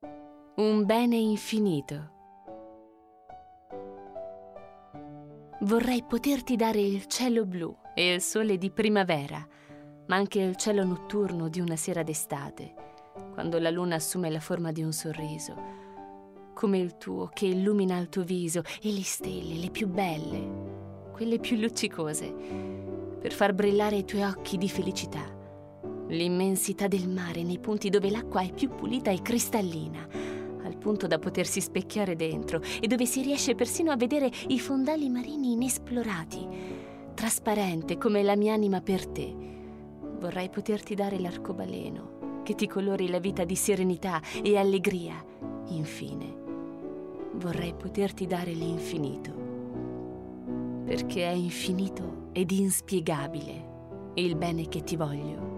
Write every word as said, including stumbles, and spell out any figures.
Un bene infinito. Vorrei poterti dare il cielo blu e il sole di primavera, ma anche il cielo notturno di una sera d'estate, quando la luna assume la forma di un sorriso, come il tuo che illumina il tuo viso, e le stelle, le più belle, quelle più luccicose, per far brillare i tuoi occhi di felicità, l'immensità del mare nei punti dove l'acqua è più pulita e cristallina, al punto da potersi specchiare dentro, e dove si riesce persino a vedere i fondali marini inesplorati, trasparente come la mia anima per te. Vorrei poterti dare l'arcobaleno, che ti colori la vita di serenità e allegria. Infine, vorrei poterti dare l'infinito, perché è infinito ed inspiegabile il bene che ti voglio.